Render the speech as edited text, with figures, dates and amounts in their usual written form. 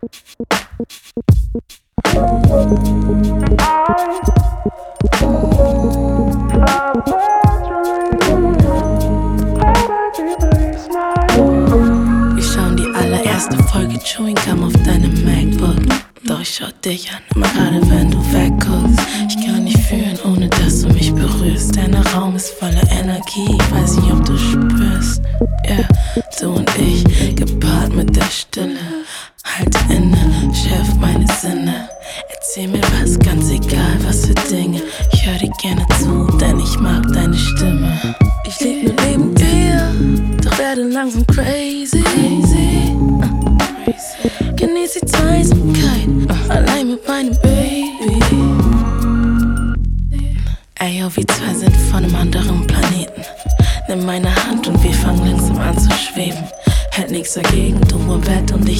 Wir schauen die allererste Folge Chewing Gum auf deinem MacBook. Doch ich schau dich an, immer gerade wenn du wegguckst. Ich kann nicht fühlen, ohne dass du mich berührst. Dein Raum ist voller Energie, weiß nicht, ob du spürst. Ja, yeah, du und ich, gepaart mit der Stille. Halte inne, schärf meine Sinne. Erzähl mir was, ganz egal, was für Dinge. Ich hör dir gerne zu, denn ich mag deine Stimme. Ich leb nur neben dir, doch werde langsam crazy. Genieß die Zweisamkeit, allein mit meinem Baby. Ey, yo, wir zwei sind von einem anderen Planeten. Nimm meine Hand und wir fangen langsam an zu schweben. Hält nix dagegen, du im Bett und ich